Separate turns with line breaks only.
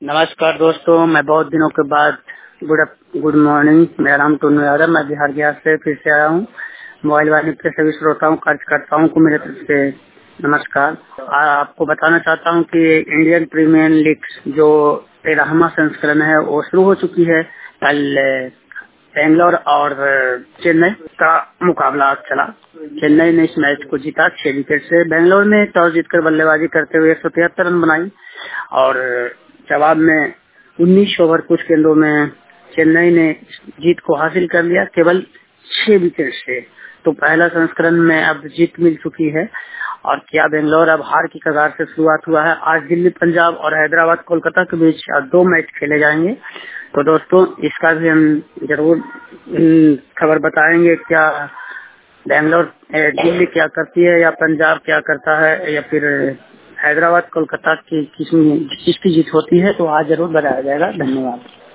नमस्कार दोस्तों, मैं बहुत दिनों के बाद गुड मॉर्निंग। मेरा नाम टोनू यादव, मैं बिहार गया से फिर से आया हूँ। मोबाइल वाले के सभी श्रोताओं कार्यकर्ताओं को मेरे तरफ से नमस्कार। आपको बताना चाहता हूँ कि इंडियन प्रीमियर लीग जो 13वां संस्करण है वो शुरू हो चुकी है। कल बेंगलोर और चेन्नई का मुकाबला चला। चेन्नई ने इस मैच को जीता 6 विकेट से। बेंगलोर ने टॉस जीतकर बल्लेबाजी करते हुए 173 रन बनाई और जवाब में 19 ओवर कुछ गेंदों में चेन्नई ने जीत को हासिल कर लिया केवल 6 विकेट से। तो पहला संस्करण में अब जीत मिल चुकी है और क्या बेंगलोर अब हार की कगार से शुरुआत हुआ है। आज दिल्ली पंजाब और हैदराबाद कोलकाता के बीच 2 मैच खेले जाएंगे। तो दोस्तों इसका भी हम जरूर खबर बताएंगे। क्या बेंगलोर दिल्ली क्या करती है या पंजाब क्या करता है या फिर हैदराबाद कोलकाता की किसकी जीत होती है, तो आज जरूर बताया जाएगा। धन्यवाद।